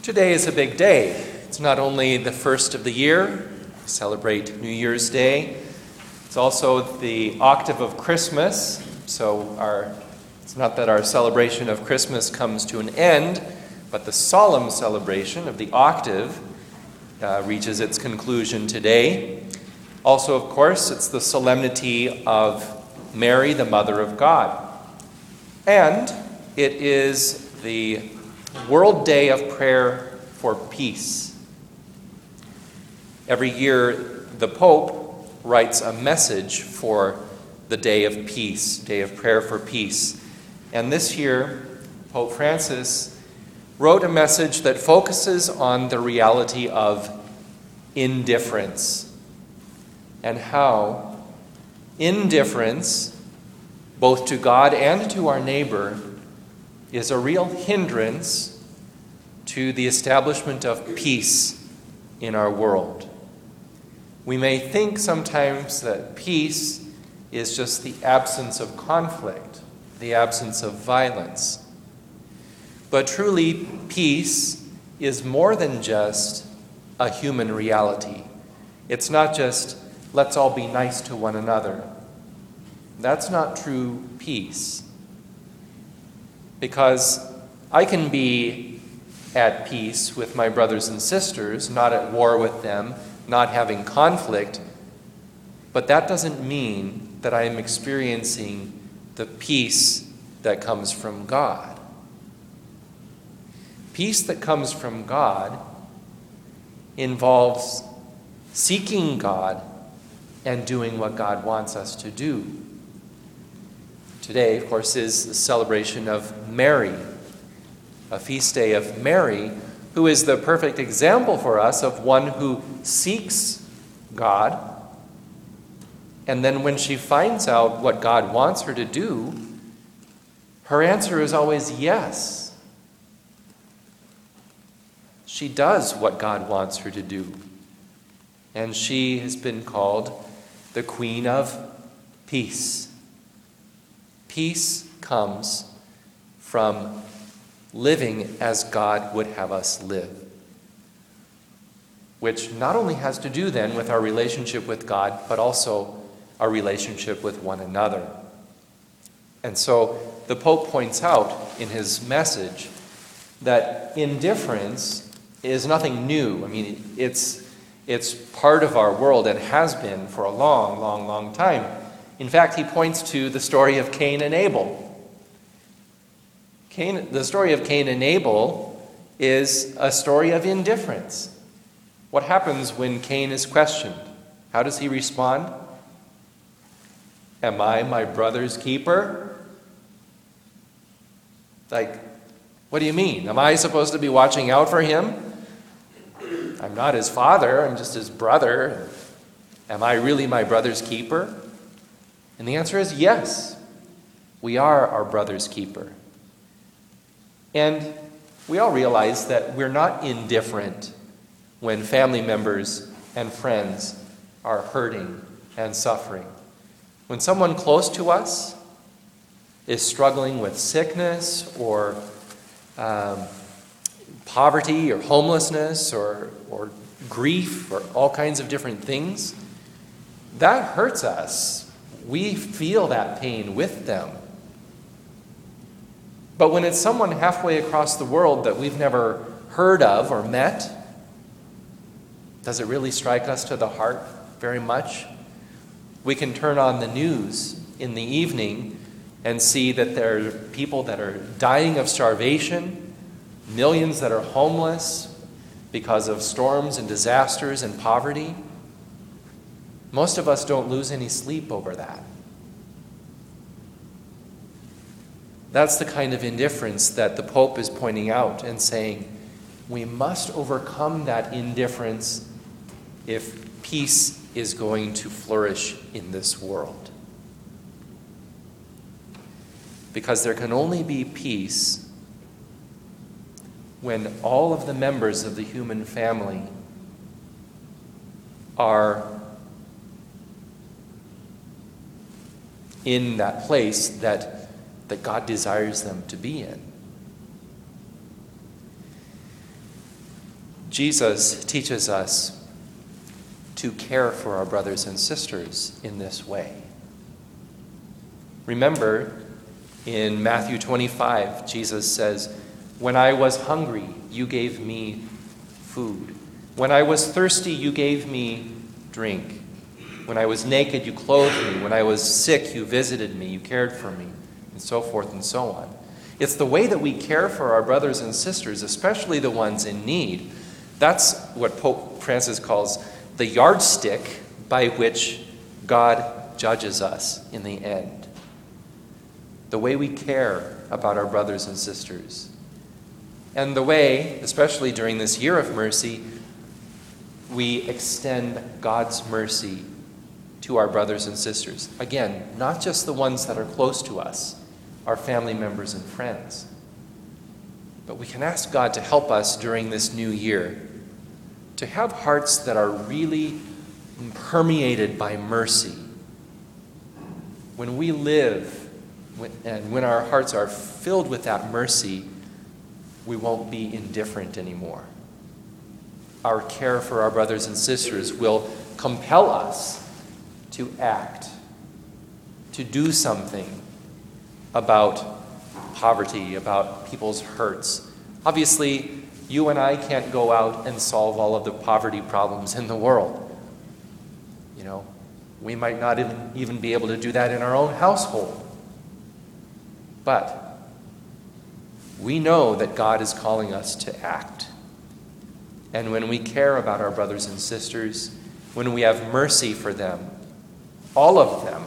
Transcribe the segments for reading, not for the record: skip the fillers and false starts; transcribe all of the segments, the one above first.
Today is a big day. It's not only the first of the year, we celebrate New Year's Day. It's also the octave of Christmas. So it's not that our celebration of Christmas comes to an end, but the solemn celebration of the octave reaches its conclusion today. Also, of course, it's the solemnity of Mary, the Mother of God. And it is the World Day of Prayer for Peace. Every year, the Pope writes a message for the Day of Peace, Day of Prayer for Peace. And this year, Pope Francis wrote a message that focuses on the reality of indifference and how indifference, both to God and to our neighbor, is a real hindrance to the establishment of peace in our world. We may think sometimes that peace is just the absence of conflict, the absence of violence. But truly, peace is more than just a human reality. It's not just, let's all be nice to one another. That's not true peace. Because I can be at peace with my brothers and sisters, not at war with them, not having conflict, but that doesn't mean that I am experiencing the peace that comes from God. Peace that comes from God involves seeking God and doing what God wants us to do. Today, of course, is the celebration of Mary, a feast day of Mary, who is the perfect example for us of one who seeks God, and then when she finds out what God wants her to do, her answer is always yes. She does what God wants her to do, and she has been called the Queen of Peace. Peace comes from living as God would have us live, which not only has to do then with our relationship with God, but also our relationship with one another. And so the Pope points out in his message that indifference is nothing new. I mean, it's part of our world and has been for a long, long, long time. In fact, he points to the story of Cain and Abel. The story of Cain and Abel is a story of indifference. What happens when Cain is questioned? How does he respond? Am I my brother's keeper? Like, what do you mean? Am I supposed to be watching out for him? I'm not his father, I'm just his brother. Am I really my brother's keeper? And the answer is yes. We are our brother's keeper. And we all realize that we're not indifferent when family members and friends are hurting and suffering. When someone close to us is struggling with sickness or poverty or homelessness or grief or all kinds of different things, that hurts us. We feel that pain with them. But when it's someone halfway across the world that we've never heard of or met, does it really strike us to the heart very much? We can turn on the news in the evening and see that there are people that are dying of starvation, millions that are homeless because of storms and disasters and poverty. Most of us don't lose any sleep over that. That's the kind of indifference that the Pope is pointing out and saying, we must overcome that indifference if peace is going to flourish in this world. Because there can only be peace when all of the members of the human family are in that place that God desires them to be in. Jesus teaches us to care for our brothers and sisters in this way. Remember, in Matthew 25, Jesus says, "When I was hungry, you gave me food. When I was thirsty, you gave me drink. When I was naked, you clothed me. When I was sick, you visited me. You cared for me," and so forth and so on. It's the way that we care for our brothers and sisters, especially the ones in need. That's what Pope Francis calls the yardstick by which God judges us in the end. The way we care about our brothers and sisters. And the way, especially during this year of mercy, we extend God's mercy to our brothers and sisters. Again, not just the ones that are close to us, our family members and friends. But we can ask God to help us during this new year to have hearts that are really permeated by mercy. When we live and when our hearts are filled with that mercy, we won't be indifferent anymore. Our care for our brothers and sisters will compel us to act, to do something about poverty, about people's hurts. Obviously, you and I can't go out and solve all of the poverty problems in the world. We might not even be able to do that in our own household. But we know that God is calling us to act. And when we care about our brothers and sisters, when we have mercy for them, all of them,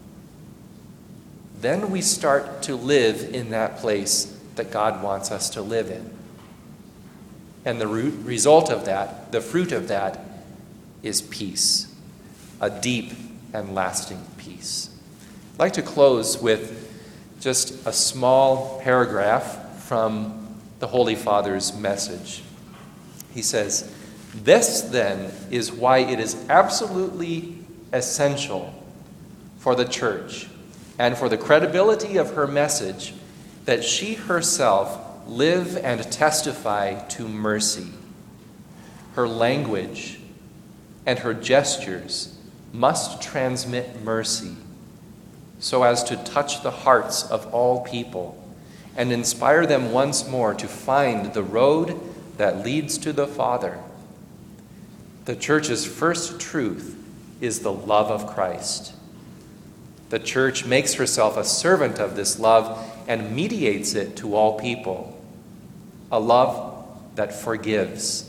then we start to live in that place that God wants us to live in. And the result of that, the fruit of that, is peace, a deep and lasting peace. I'd like to close with just a small paragraph from the Holy Father's message. He says, "This, then, is why it is absolutely essential for the Church and for the credibility of her message that she herself live and testify to mercy. Her language and her gestures must transmit mercy so as to touch the hearts of all people and inspire them once more to find the road that leads to the Father. The Church's first truth is the love of Christ. The Church makes herself a servant of this love and mediates it to all people, a love that forgives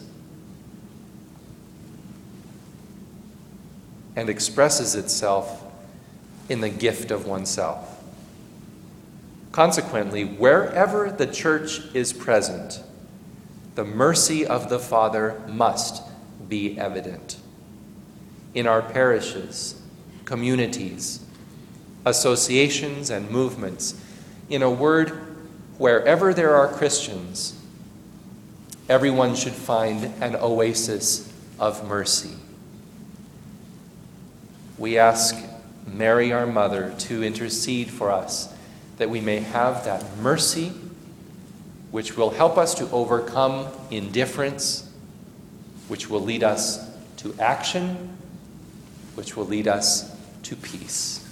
and expresses itself in the gift of oneself. Consequently, wherever the Church is present, the mercy of the Father must be evident. In our parishes, communities, associations, and movements, in a word, wherever there are Christians, everyone should find an oasis of mercy. We ask Mary, our Mother, to intercede for us that we may have that mercy which will help us to overcome indifference, which will lead us to action, which will lead us to peace.